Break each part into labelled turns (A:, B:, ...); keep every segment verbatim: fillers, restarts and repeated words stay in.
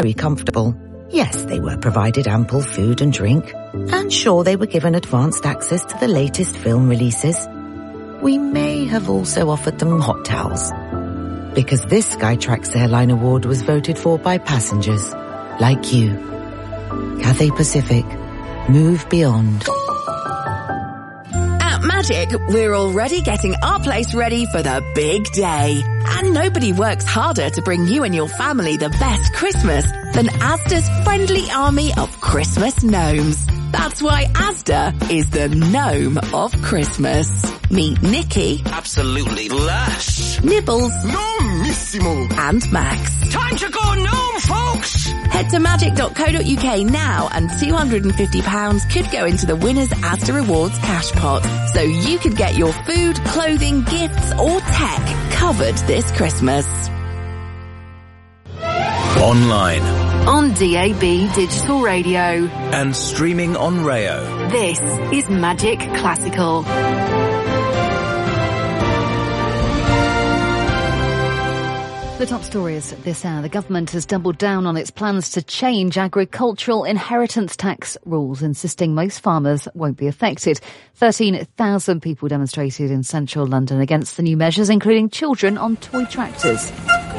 A: degree comfortable. Yes, they were provided ample food and drink, and sure, they were given advanced access to the latest film releases. We may have also offered them hot towels, because this Skytrax Airline Award was voted for by passengers like you. Cathay Pacific, move beyond.
B: At Magic, we're already getting our place ready for the big day. And nobody works harder to bring you and your family the best Christmas than Asda's friendly army of Christmas gnomes. That's why Asda is the gnome of Christmas. Meet Nikki.
C: Absolutely lush.
B: Nibbles.
C: Nomissimo.
B: And Max.
C: Time to go gnome, folks!
B: Head to magic dot co dot uk now and two hundred fifty pounds could go into the winner's Asda Rewards cash pot. So you could get your food, clothing, gifts or tech covered this Christmas.
D: Online.
E: On D A B Digital Radio.
D: And streaming on Rayo.
E: This is Magic Classical. The top story is this hour. The government has doubled down on its plans to change agricultural inheritance tax rules, insisting most farmers won't be affected. thirteen thousand people demonstrated in central London against the new measures, including children on toy tractors.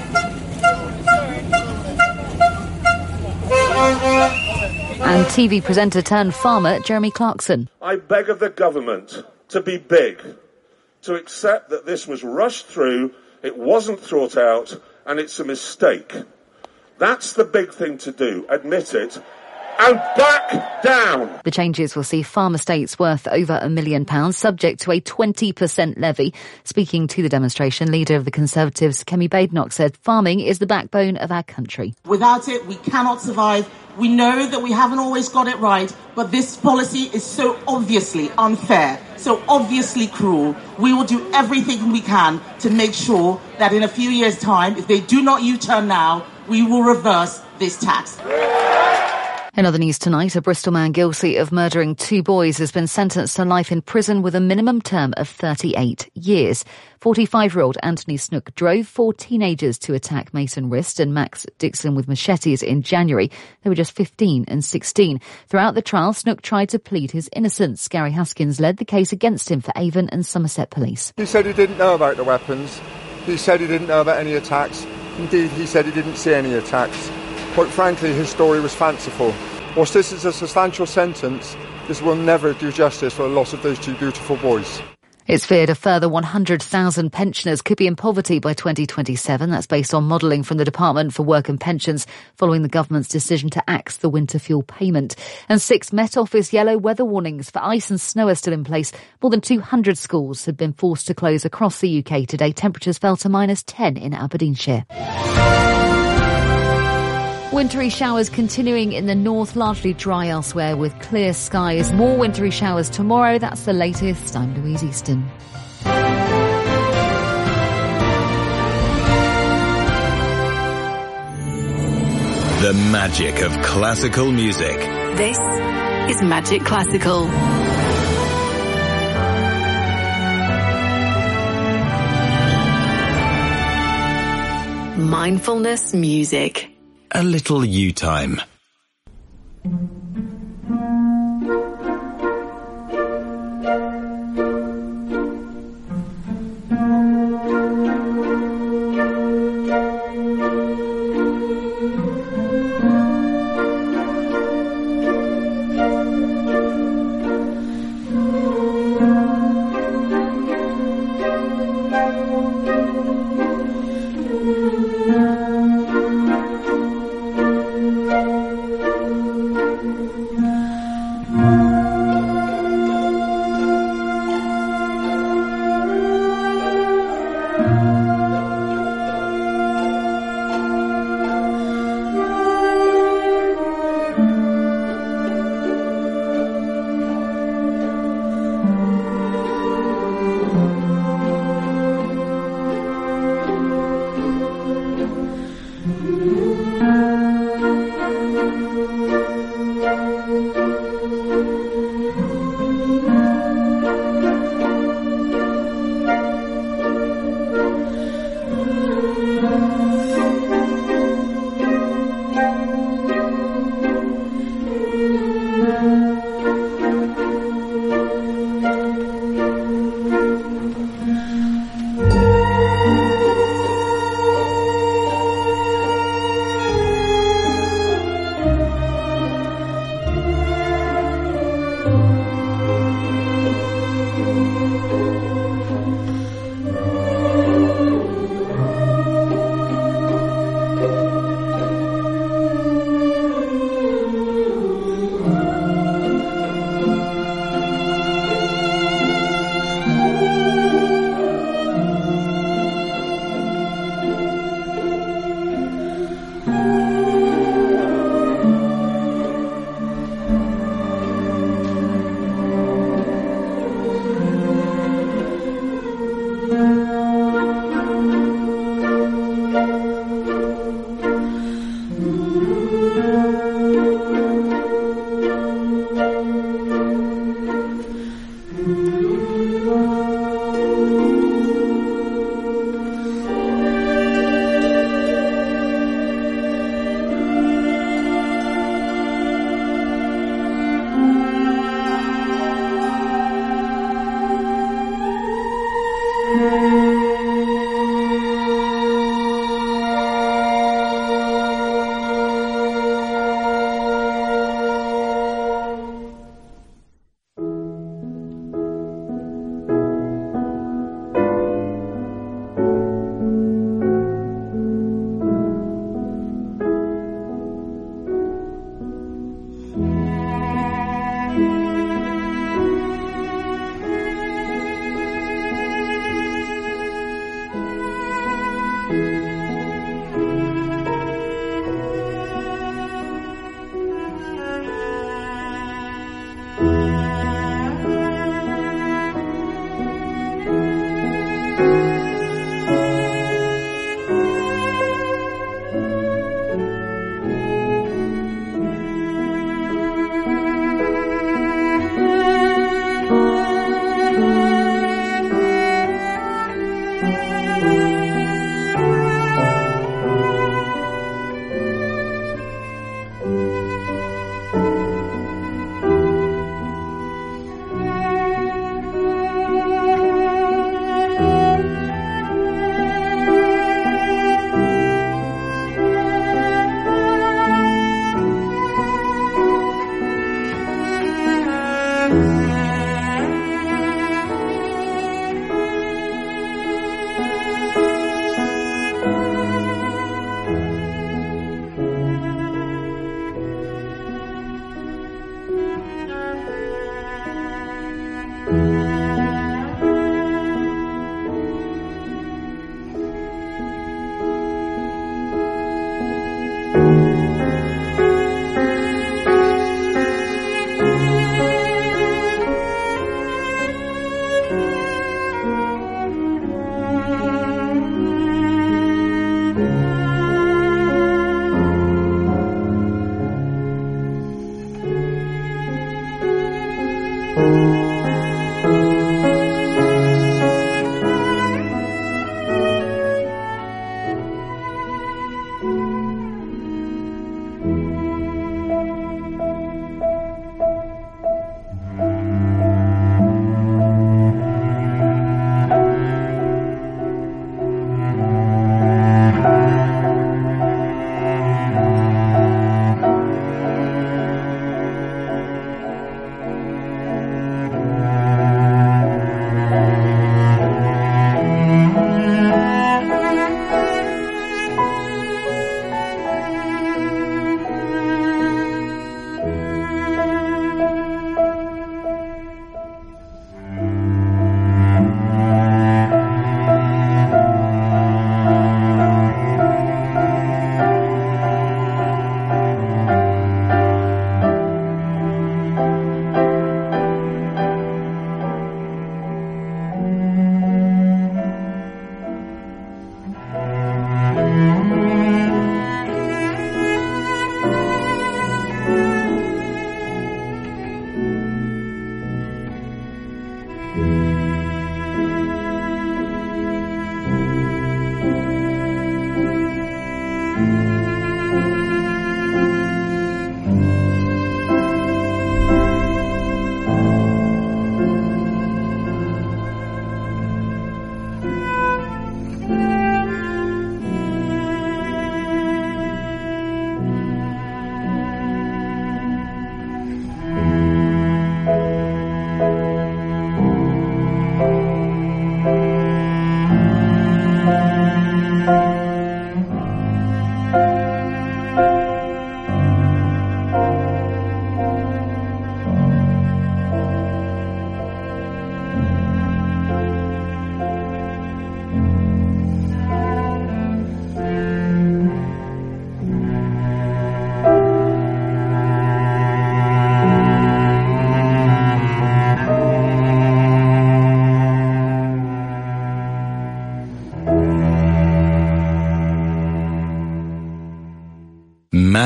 E: And T V presenter turned farmer Jeremy Clarkson.
F: I beg of the government to be big, to accept that this was rushed through, it wasn't thought out, and it's a mistake. That's the big thing to do. Admit it. And back down.
E: The changes will see farm estates worth over a million pounds, subject to a twenty percent levy. Speaking to the demonstration, leader of the Conservatives, Kemi Badenoch, said farming is the backbone of our country.
G: Without it, we cannot survive. We know that we haven't always got it right, but this policy is so obviously unfair, so obviously cruel. We will do everything we can to make sure that in a few years' time, if they do not U-turn now, we will reverse this tax.
E: In other news tonight, a Bristol man guilty of murdering two boys has been sentenced to life in prison with a minimum term of thirty-eight years. forty-five-year-old Anthony Snook drove four teenagers to attack Mason Wrist and Max Dixon with machetes in January. They were just fifteen and sixteen. Throughout the trial, Snook tried to plead his innocence. Gary Haskins led the case against him for Avon and Somerset Police.
H: He said he didn't know about the weapons. He said he didn't know about any attacks. Indeed, he said he didn't see any attacks. Quite frankly, his story was fanciful. Whilst this is a substantial sentence, this will never do justice for the loss of those two beautiful boys.
E: It's feared a further one hundred thousand pensioners could be in poverty by twenty twenty-seven. That's based on modelling from the Department for Work and Pensions following the government's decision to axe the winter fuel payment. And six Met Office yellow weather warnings for ice and snow are still in place. More than two hundred schools have been forced to close across the U K today. Temperatures fell to minus ten in Aberdeenshire. Wintry showers continuing in the north, largely dry elsewhere with clear skies. More wintry showers tomorrow. That's the latest. I'm Louise Easton.
D: The magic of classical music.
E: This is Magic Classical. Mindfulness music.
D: A little you time.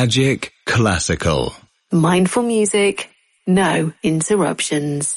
D: Magic Classical.
I: Mindful music, no interruptions.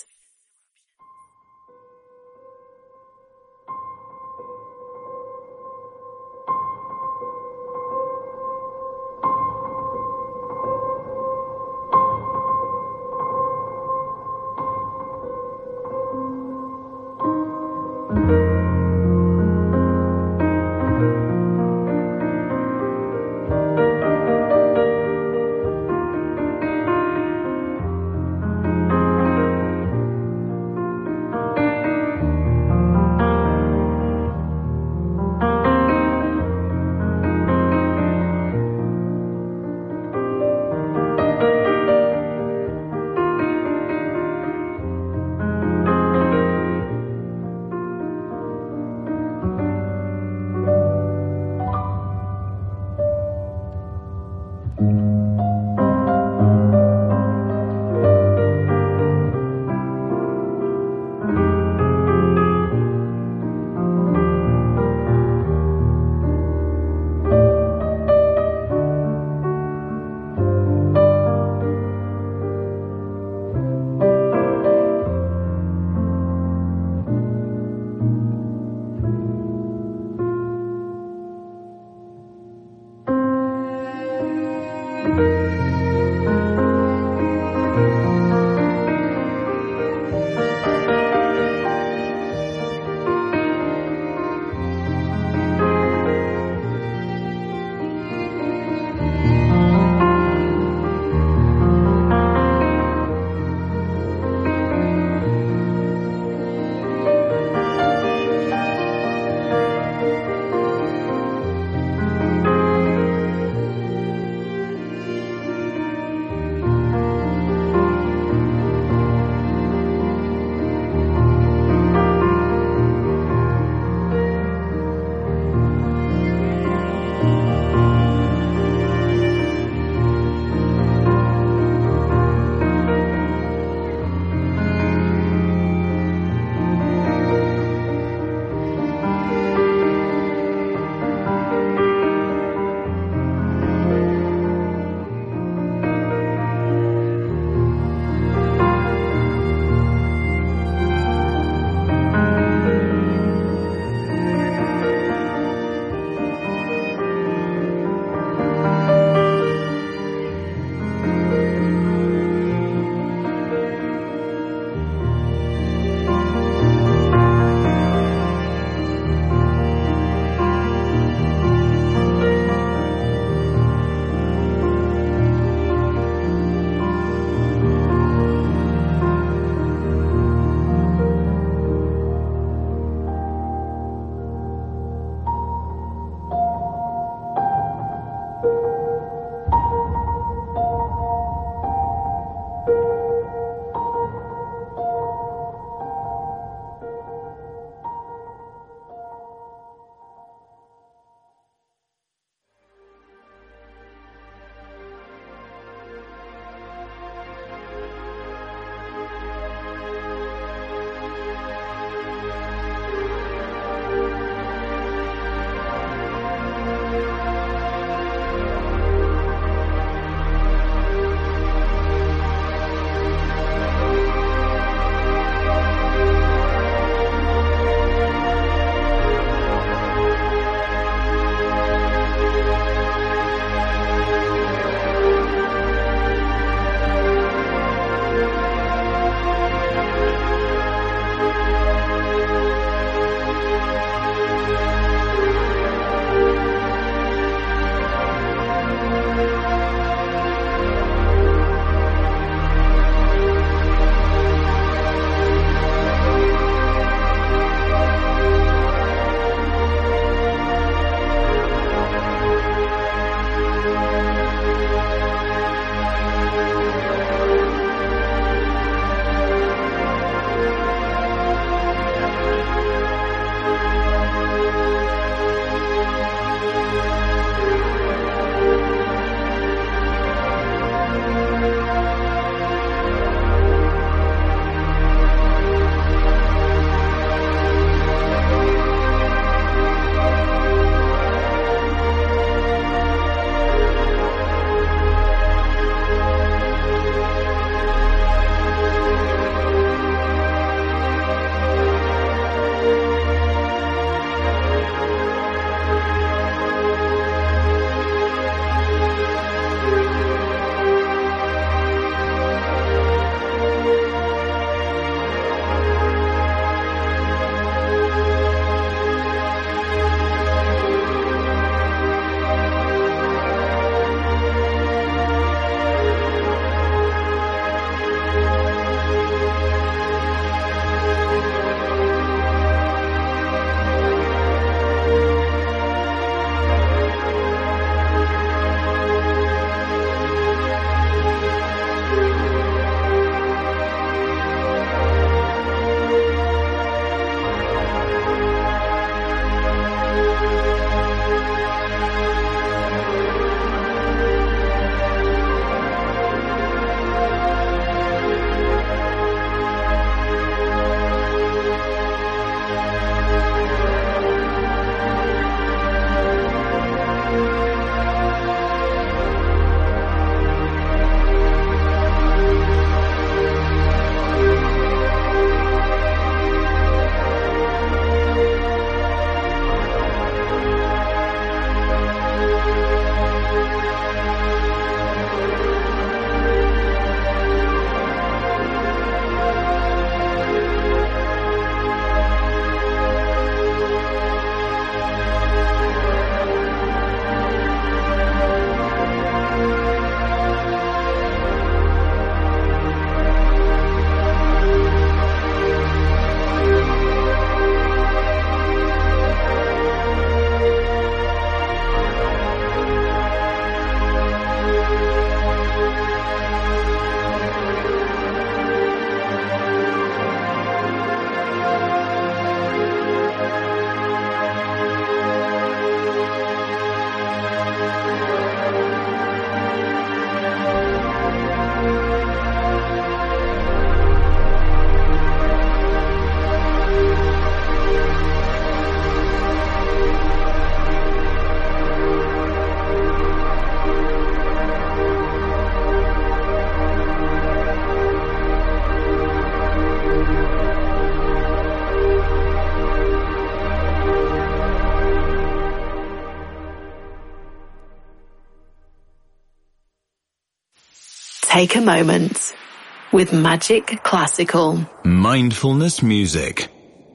I: Take a moment with Magic Classical.
D: Mindfulness music.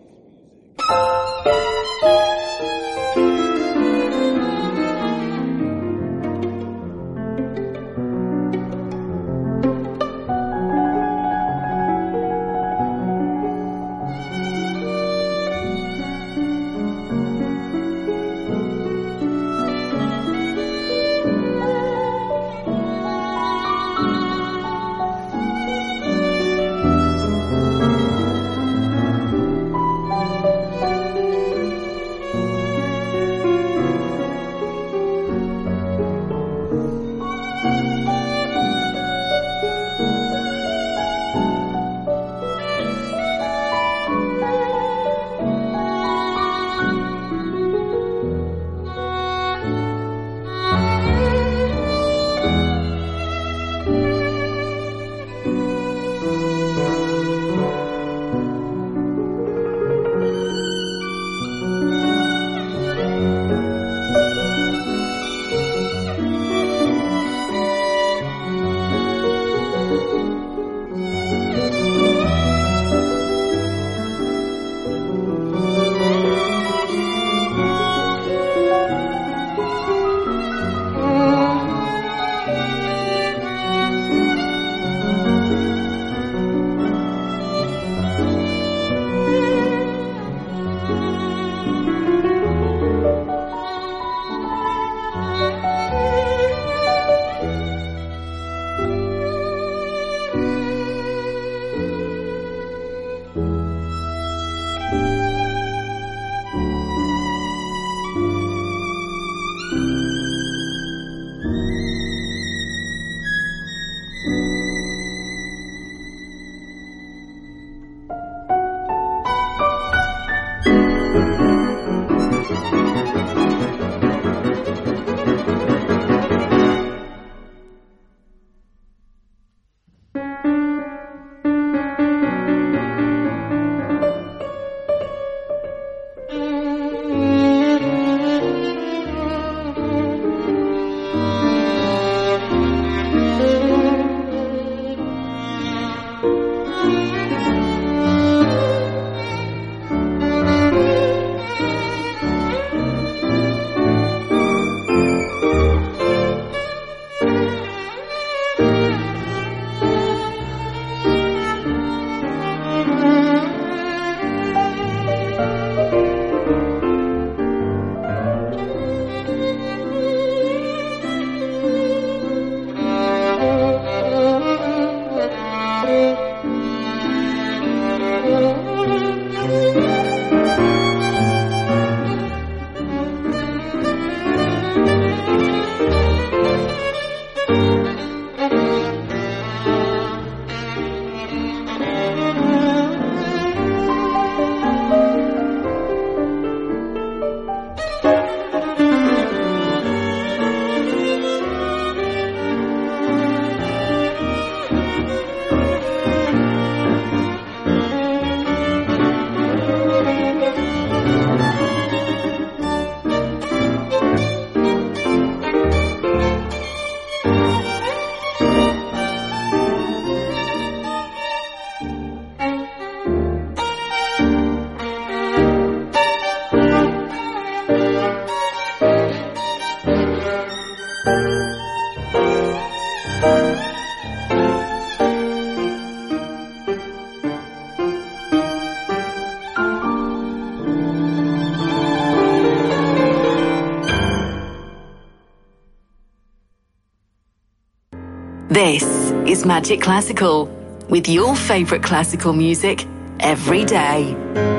I: This is Magic Classical, with your favourite classical music every day.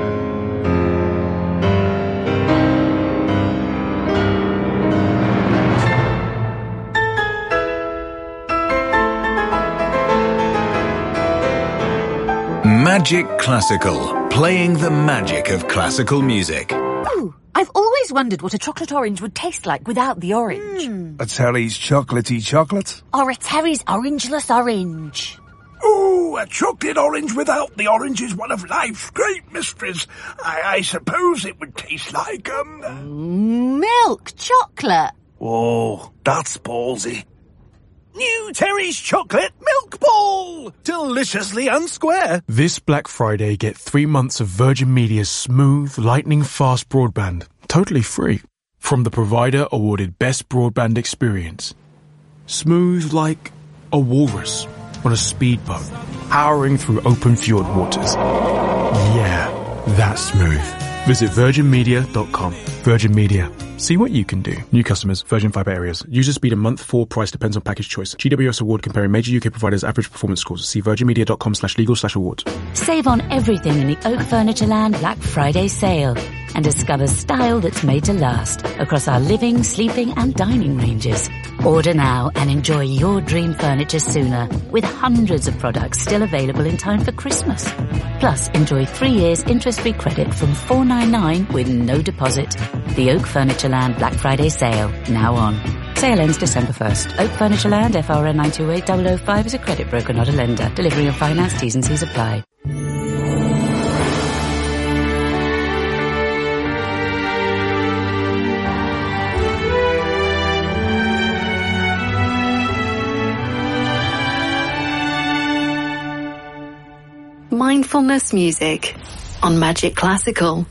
D: Magic Classical, playing the magic of classical music.
J: Ooh, I've always wondered what a chocolate orange would taste like without the orange.
K: Mm. A Terry's chocolatey chocolate?
J: Or a Terry's orangeless orange.
K: Ooh, a chocolate orange without the orange is one of life's great mysteries. I, I suppose it would taste like, um...
J: Milk chocolate.
K: Oh, that's ballsy. New Terry's Chocolate Milk Ball! Deliciously unsquare.
L: This Black Friday, get three months of Virgin Media's smooth, lightning-fast broadband, totally free, from the provider-awarded Best Broadband Experience. Smooth like a walrus on a speedboat, powering through open fjord waters. Yeah, that's smooth. Visit virgin media dot com. Virgin Media. See what you can do. New customers, Virgin Fibre areas. User speed a month, four price depends on package choice. G W S award comparing major U K providers' average performance scores. See virgin media dot com slash legal slash awards.
J: Save on everything in the Oak Furnitureland Black Friday sale and discover style that's made to last across our living, sleeping and dining ranges. Order now and enjoy your dream furniture sooner with hundreds of products still available in time for Christmas. Plus, enjoy three years interest-free credit from four ninety-nine with no deposit. The Oak Furnitureland Black Friday sale, now on. Sale ends December first. Oak Furnitureland, F R N nine two eight zero zero five is a credit broker, not a lender. Delivery and finance, T's and C's apply.
I: Mindfulness music on Magic Classical.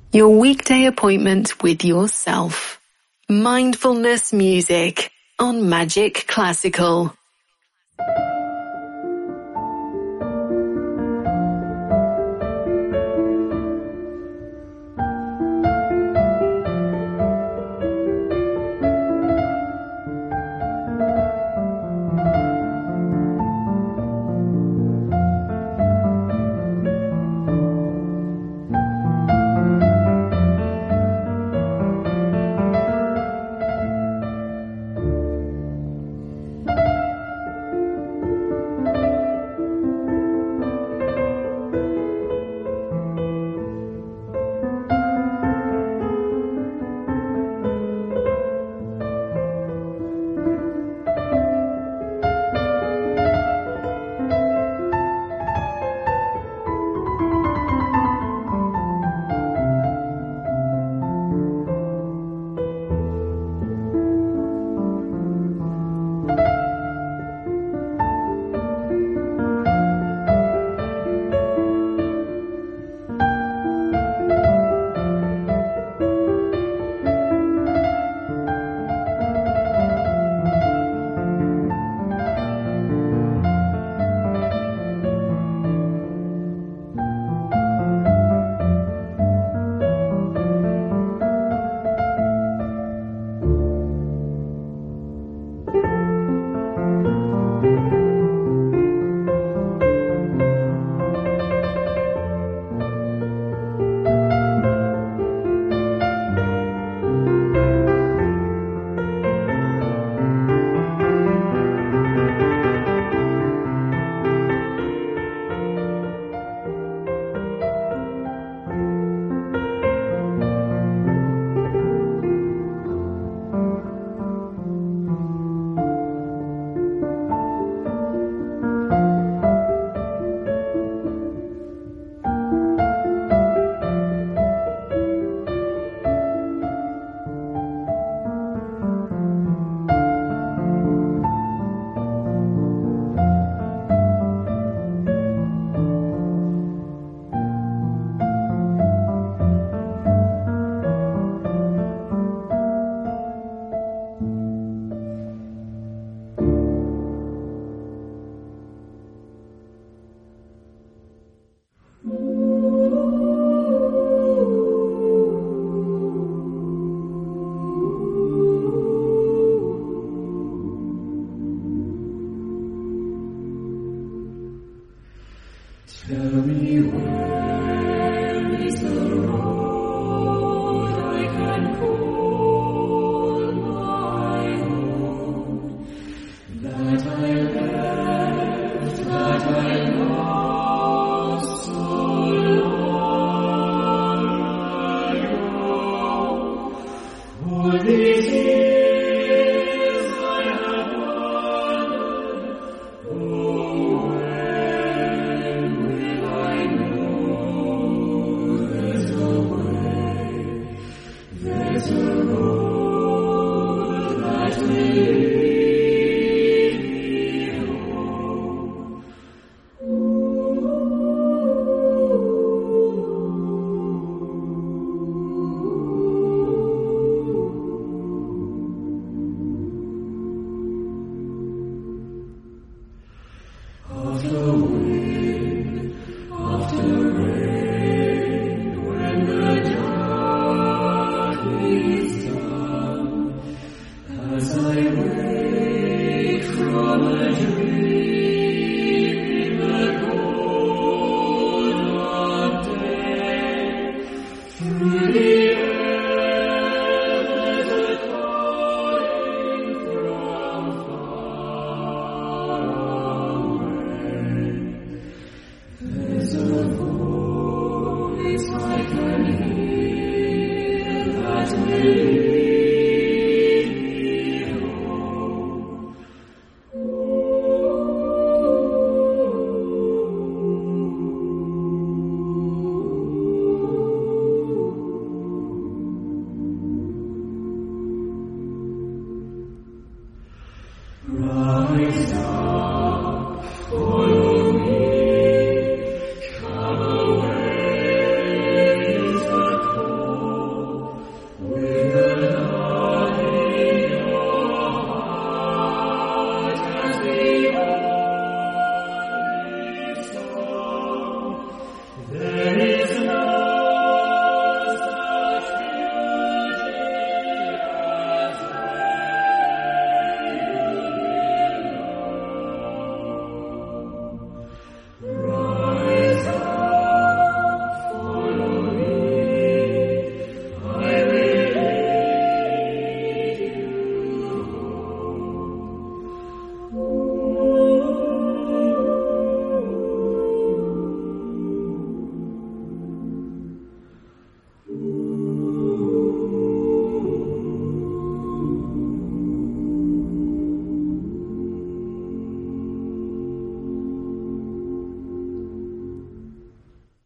I: Your weekday appointment with yourself. Mindfulness music on Magic Classical.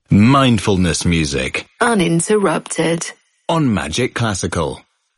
D: Mindfulness music.
I: Uninterrupted.
D: On Magic Classical.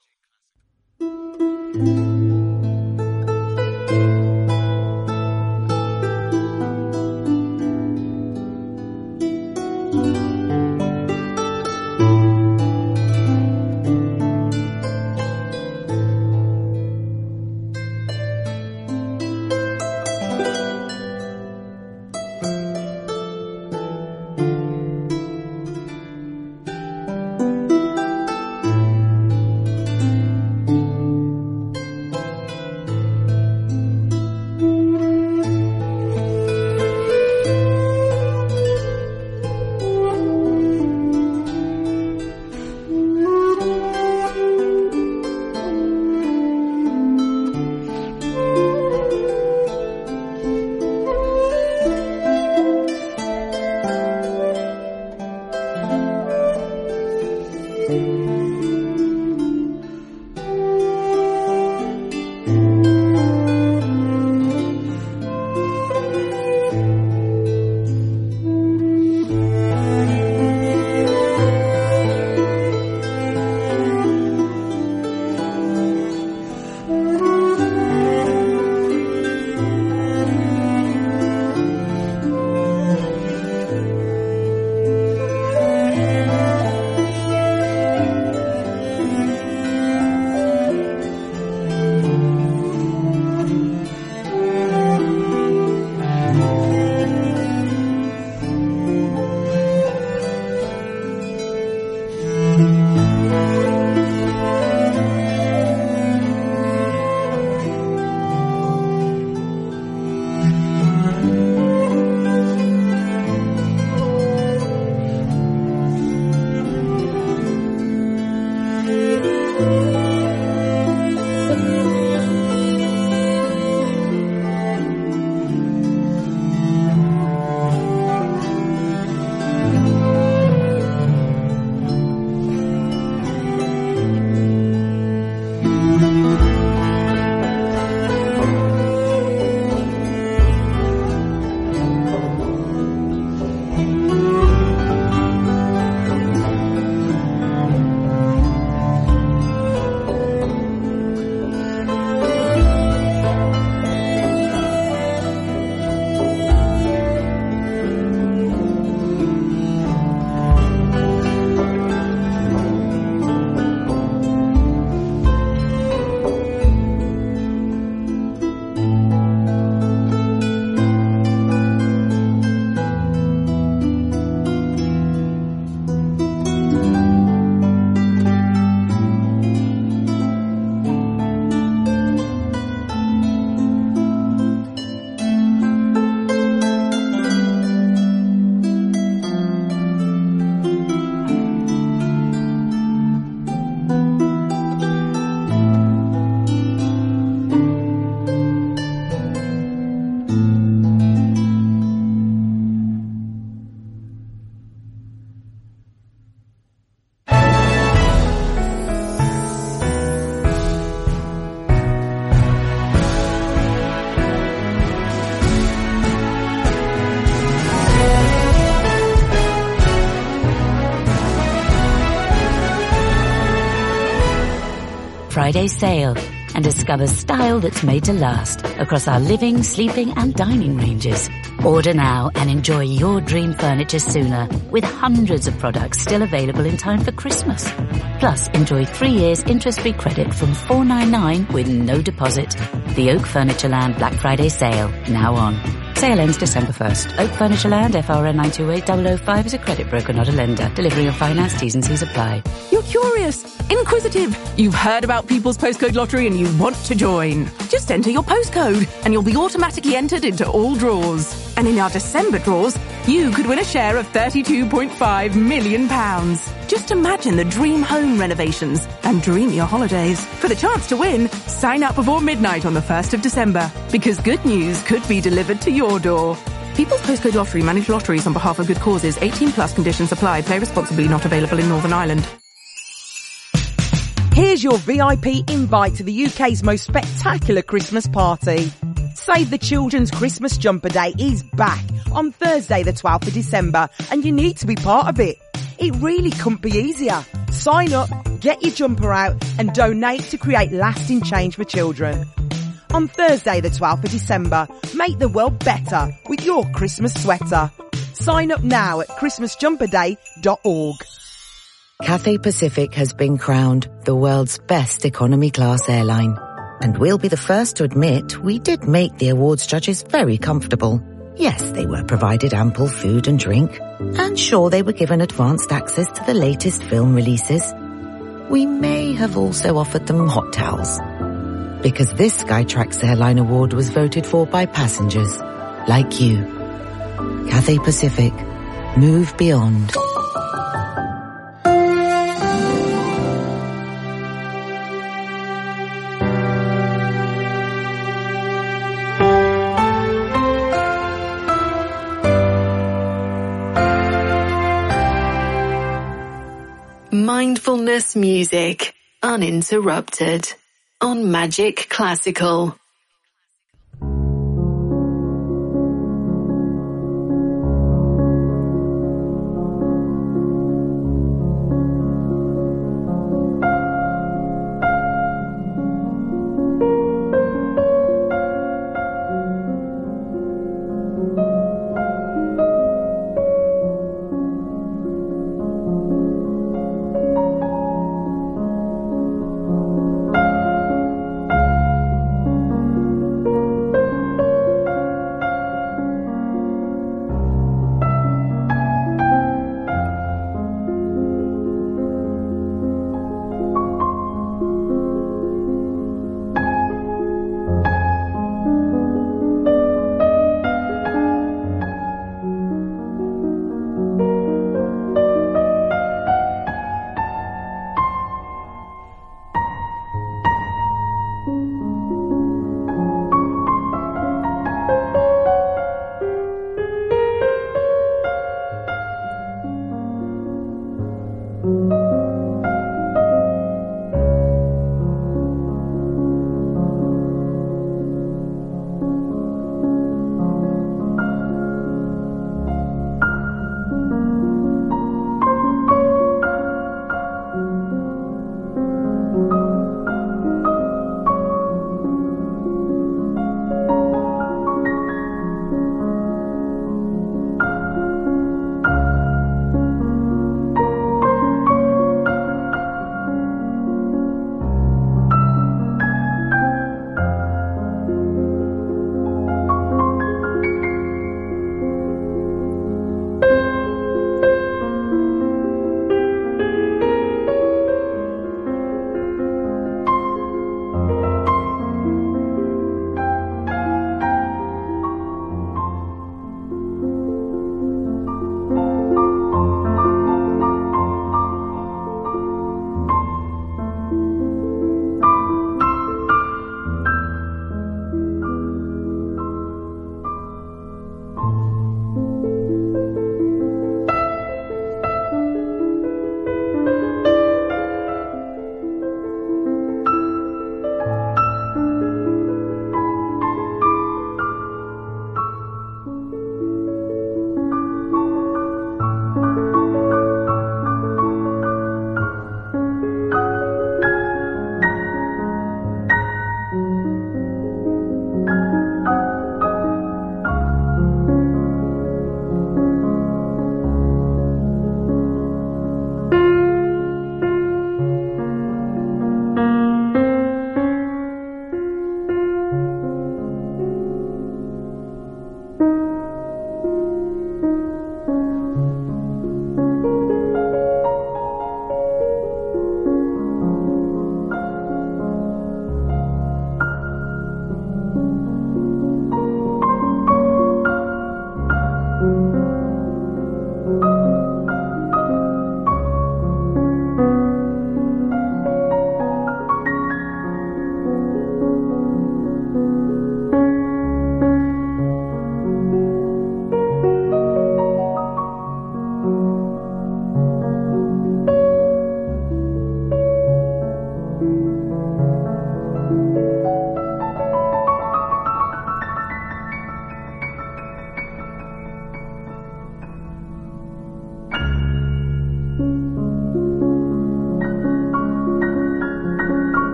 J: Friday sale and discover style that's made to last across our living, sleeping and dining ranges. Order now and enjoy your dream furniture sooner with hundreds of products still available in time for Christmas. Plus, enjoy three years interest-free credit from four ninety-nine with no deposit. The Oak Furnitureland Black Friday sale, now on. Sale ends December first. Oak Furnitureland, F R N nine two eight zero zero five is a credit broker, not a lender. Delivery and finance, T's and C's apply.
M: You're curious, inquisitive. You've heard about People's Postcode Lottery and you want to join. Just enter your postcode and you'll be automatically entered into all draws. And in our December draws, you could win a share of thirty-two point five million pounds. Just imagine the dream home renovations and dream your holidays. For the chance to win, sign up before midnight on the first of December, because good news could be delivered to your door. People's Postcode Lottery manage lotteries on behalf of good causes. eighteen plus conditions apply. Play responsibly. Not available in Northern Ireland.
N: Here's your V I P invite to the U K's most spectacular Christmas party. Save the Children's Christmas Jumper Day is back on Thursday the twelfth of December, and you need to be part of it. It really couldn't be easier. Sign up, get your jumper out and donate to create lasting change for children. On Thursday the twelfth of December, make the world better with your Christmas sweater. Sign up now at christmas jumper day dot org.
A: Cathay Pacific has been crowned the world's best economy class airline. And we'll be the first to admit we did make the awards judges very comfortable. Yes, they were provided ample food and drink. And sure, they were given advanced access to the latest film releases. We may have also offered them hot towels. Because this Skytrax Airline Award was voted for by passengers like you. Cathay Pacific. Move beyond.
I: Mindfulness music, uninterrupted, on Magic Classical.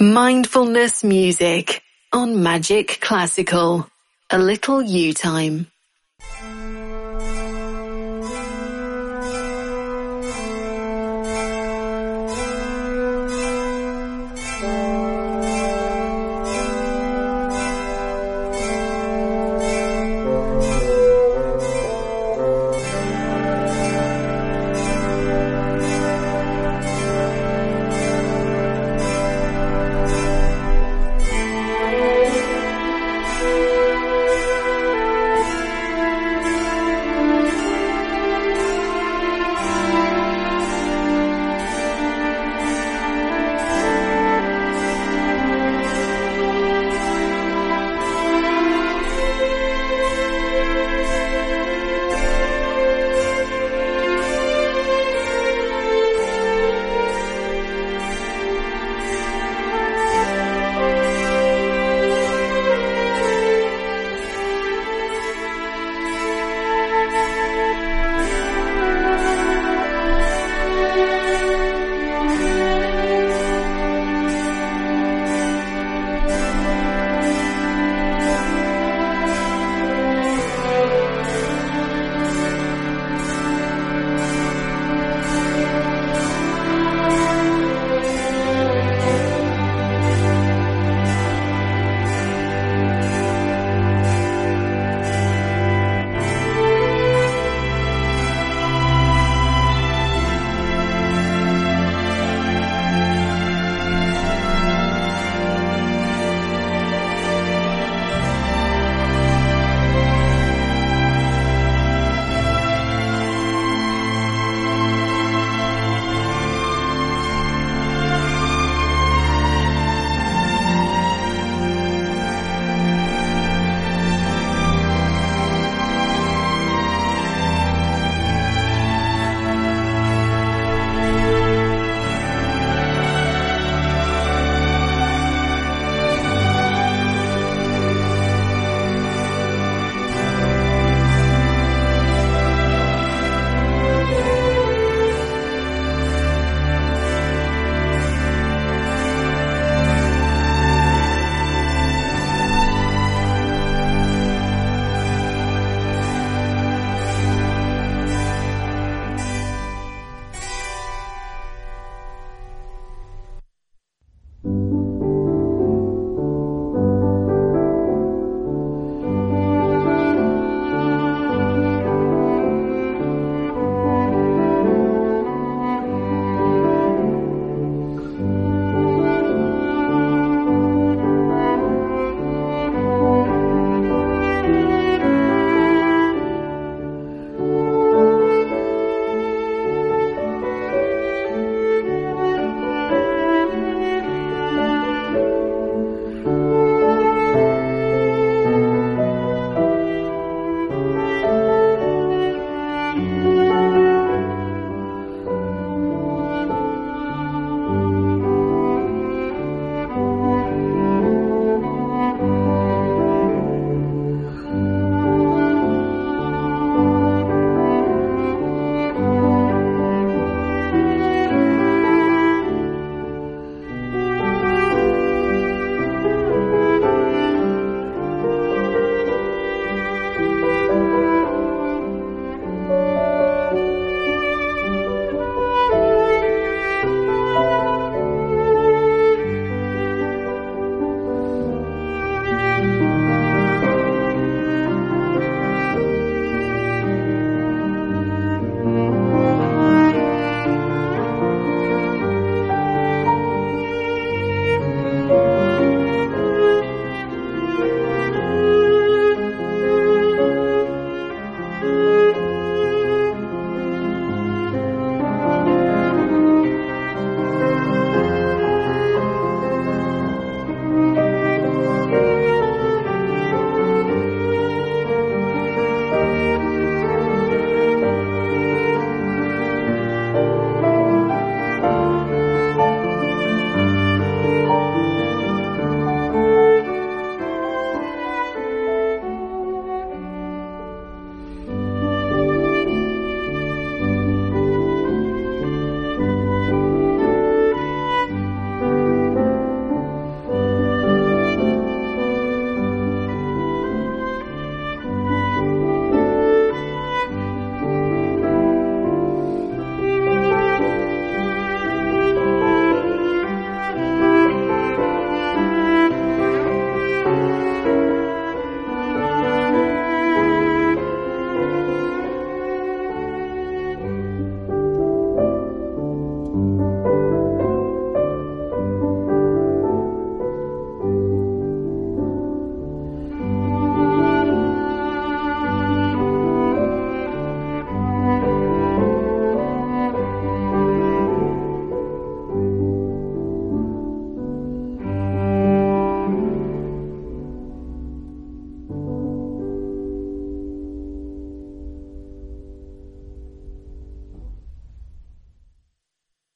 I: Mindfulness music on Magic Classical. A little you time.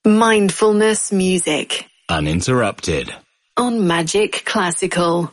I: Mindfulness music.
D: Uninterrupted.
I: On Magic Classical.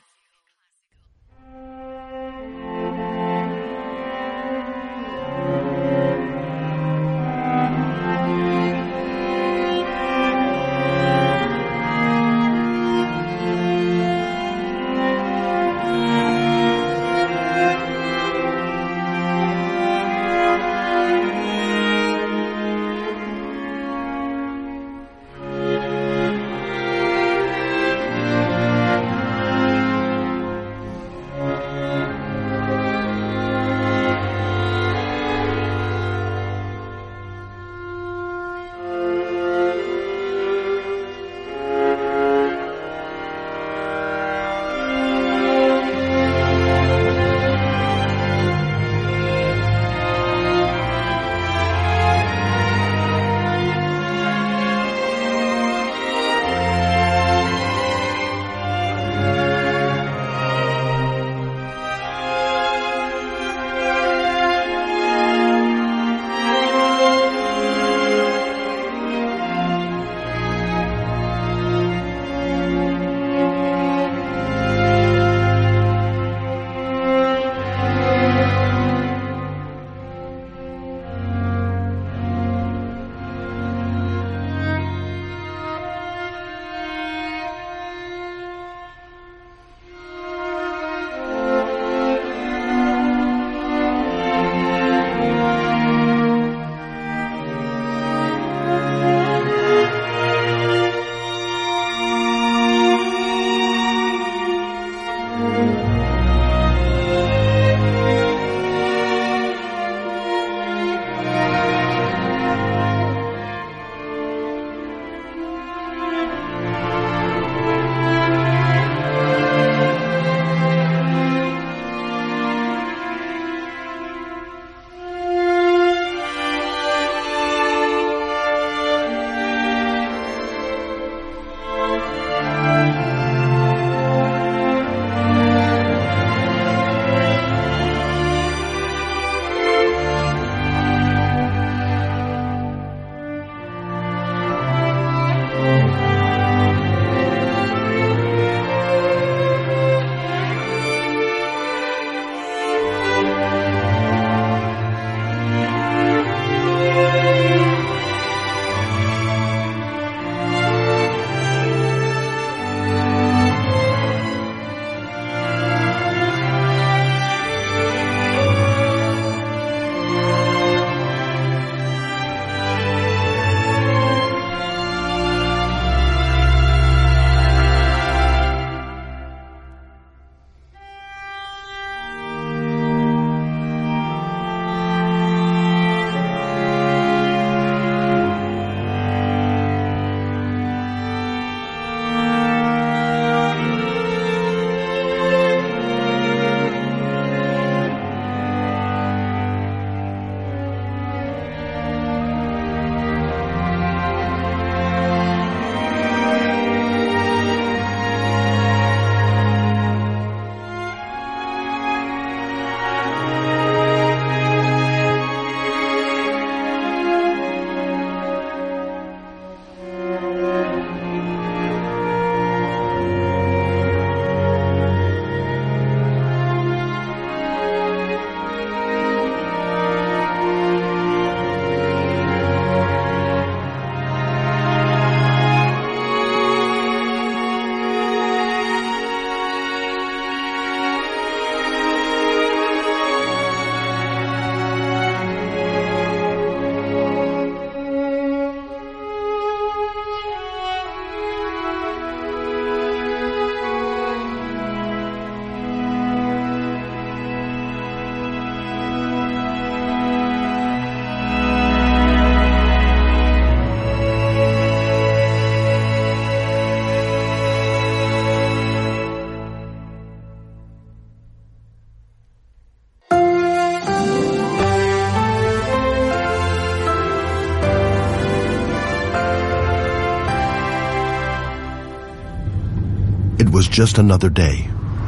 O: was just another day.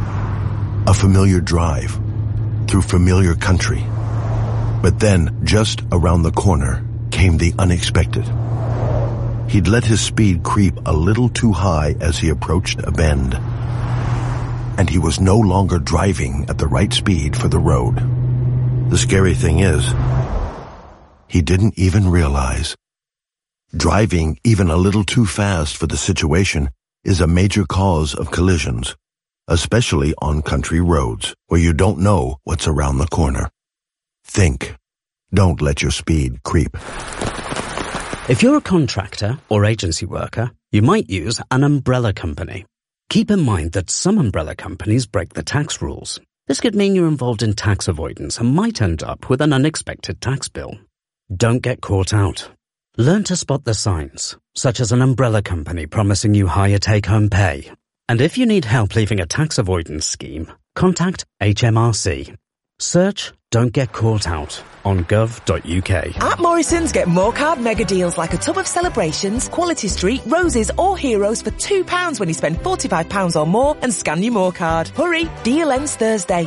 O: A familiar drive through familiar country. But then, just around the corner, came the unexpected. He'd let his speed creep a little too high as he approached a bend. And he was no longer driving at the right speed for the road. The scary thing is, he didn't even realize. Driving even a little too fast for the situation is a major cause of collisions, especially on country roads where you don't know what's around the corner. Think. Don't let your speed creep.
P: If you're a contractor or agency worker, you might use an umbrella company. Keep in mind that some umbrella companies break the tax rules. This could mean you're involved in tax avoidance and might end up with an unexpected tax bill. Don't get caught out. Learn to spot the signs, such as an umbrella company promising you higher take-home pay. And if you need help leaving a tax avoidance scheme, contact H M R C. Search Don't Get Caught Out on gov dot U K.
Q: At Morrison's, get more card mega deals like a tub of Celebrations, Quality Street, Roses or Heroes for two pounds when you spend forty-five pounds or more and scan your More card. Hurry, deal ends Thursday.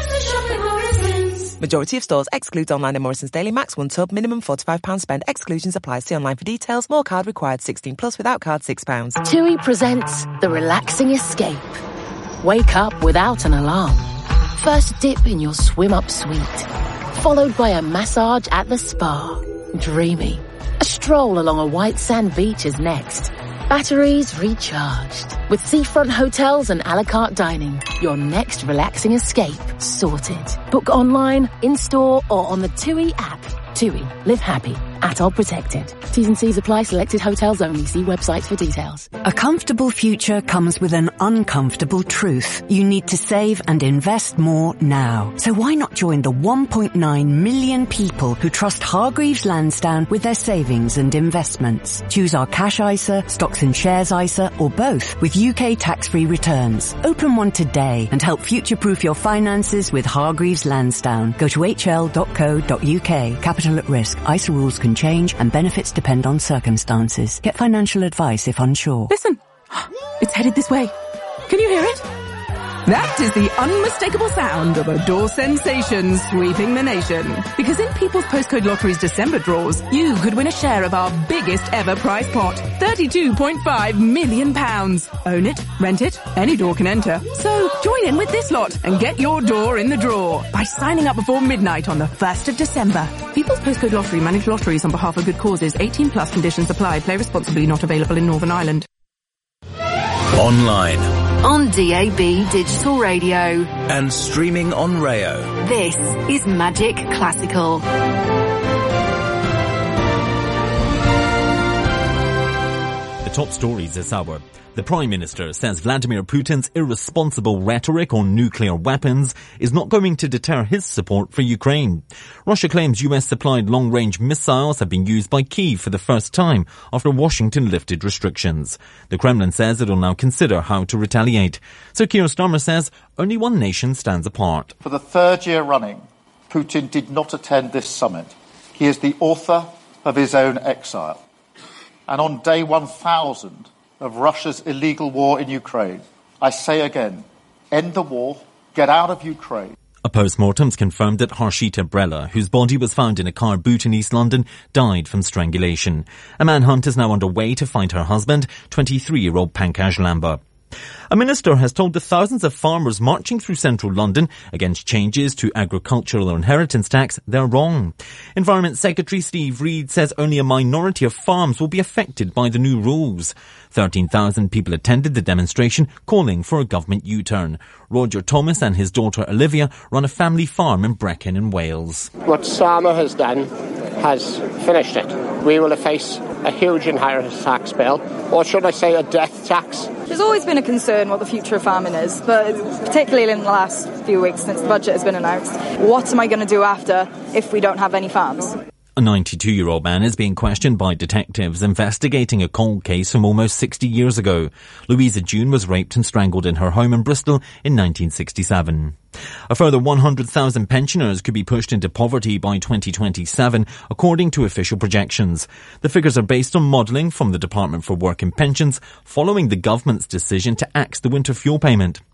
Q: Majority of stores excludes online and Morrison's Daily Max one tub, minimum forty-five pounds spend, exclusions apply. See online for details. More card required, sixteen plus, without card six pounds.
R: TUI presents The Relaxing Escape. Wake up without an alarm. First dip in your swim-up suite, followed by a massage at the spa. Dreamy. A stroll along a white sand beach is next. Batteries recharged. With seafront hotels and a la carte dining, your next relaxing escape sorted. Book online, in-store or on the TUI app. TUI. Live happy. Atoll protected. T's and C's apply. Selected hotels only. See websites for details.
S: A comfortable future comes with an uncomfortable truth. You need to save and invest more now. So why not join the one point nine million people who trust Hargreaves Lansdown with their savings and investments? Choose our Cash I S A, Stocks and Shares I S A, or both with U K tax-free returns. Open one today and help future-proof your finances with Hargreaves Lansdown. Go to h l dot co dot u k. Capital at risk. I S A rules can change and benefits depend on circumstances. Get financial advice if unsure.
M: Listen, it's headed this way. Can you hear it? That is the unmistakable sound of a door sensation sweeping the nation. Because in People's Postcode Lottery's December draws, you could win a share of our biggest ever prize pot, thirty-two point five million pounds. Own it, rent it, any door can enter. So join in with this lot and get your door in the draw by signing up before midnight on the first of December. People's Postcode Lottery manage lotteries on behalf of good causes. eighteen plus conditions apply. Play responsibly. Not available in Northern Ireland.
D: Online.
B: On D A B Digital Radio.
D: And streaming on Rayo.
B: This is Magic Classical.
T: The top stories this hour. The Prime Minister says Vladimir Putin's irresponsible rhetoric on nuclear weapons is not going to deter his support for Ukraine. Russia claims U S-supplied long-range missiles have been used by Kyiv for the first time after Washington lifted restrictions. The Kremlin says it will now consider how to retaliate. Sir Keir Starmer says only one nation stands apart.
U: For the third year running, Putin did not attend this summit. He is the author of his own exile. And on day one thousand of Russia's illegal war in Ukraine, I say again, end the war, get out of Ukraine.
T: A post-mortem's confirmed that Harshita Brella, whose body was found in a car boot in East London, died from strangulation. A manhunt is now underway to find her husband, twenty-three-year-old Pankaj Lamba. A minister has told the thousands of farmers marching through central London against changes to agricultural inheritance tax they're wrong. Environment Secretary Steve Reid says only a minority of farms will be affected by the new rules. thirteen thousand people attended the demonstration calling for a government U-turn. Roger Thomas and his daughter Olivia run a family farm in Brecon in Wales.
V: What Starmer has done has finished it. We will face a huge inheritance tax bill, or should I say a death tax.
W: There's always been a concern what the future of farming is, but particularly in the last few weeks since the budget has been announced, what am I going to do after if we don't have any farms?
T: A ninety-two-year-old man is being questioned by detectives investigating a cold case from almost sixty years ago. Louisa June was raped and strangled in her home in Bristol in nineteen sixty-seven. A further one hundred thousand pensioners could be pushed into poverty by twenty twenty-seven, according to official projections. The figures are based on modelling from the Department for Work and Pensions following the government's decision to axe the winter fuel payment.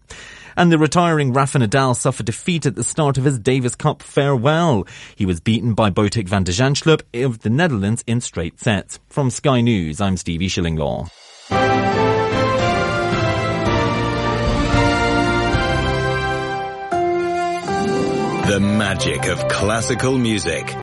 T: And the retiring Rafa Nadal suffered defeat at the start of his Davis Cup farewell. He was beaten by Botic van der Zandschulp of the Netherlands in straight sets. From Sky News, I'm Stevie Shillinglaw.
D: The magic of classical music.